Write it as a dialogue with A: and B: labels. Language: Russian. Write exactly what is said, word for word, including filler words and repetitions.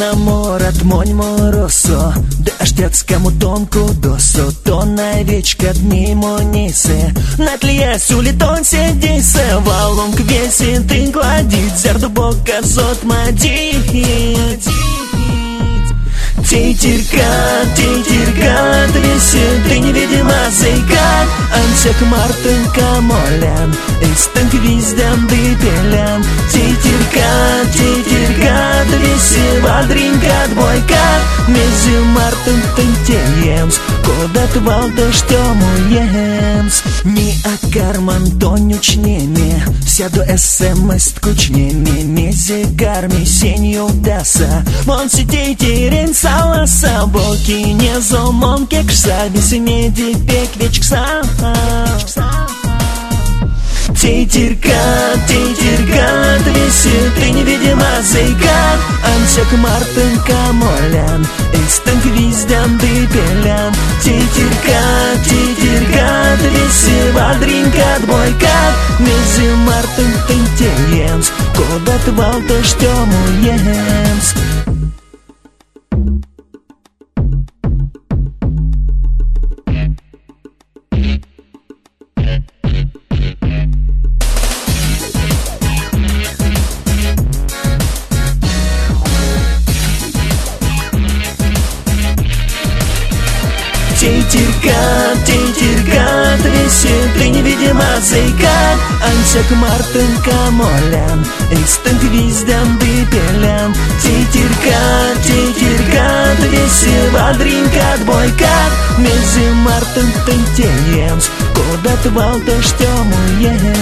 A: наморат монь моросо, дъждят му тонко досо, то най-вечка дни монисе. Натлия сули тон седи се, валом квеси ты гладит, зерду бока зот мадит. Титерка, титерка, двесе, ты невидима зайка, ансек мартынка молян, истынк визден дыпелян. Титерка, титерка, двесе, вадринка двойка, мези мартын тынтеемс, куда твалда что муемс. Ни а карман тонючнеме, сяду смс ткучнеме, мези гарми сенью даса, вон сидей терен саласа, боки не зомон кекса, без меди пеквечкса. Титерка, титерка, двесе, ты невидима зайка, ансек мартынка молян, истынк визден дыпелян. Титерка, титерка, двесе, вадринка двойка, мези мартын тынтеемс, куда твалта что муемс. Титерка, титерка, двесе, ты невидима зайка, ансек мартынка молян, истынк визден дыпелян. Титерка, титерка, двесе, вадринка двойка, мези мартын тынтеемс, куда твалта что муемс.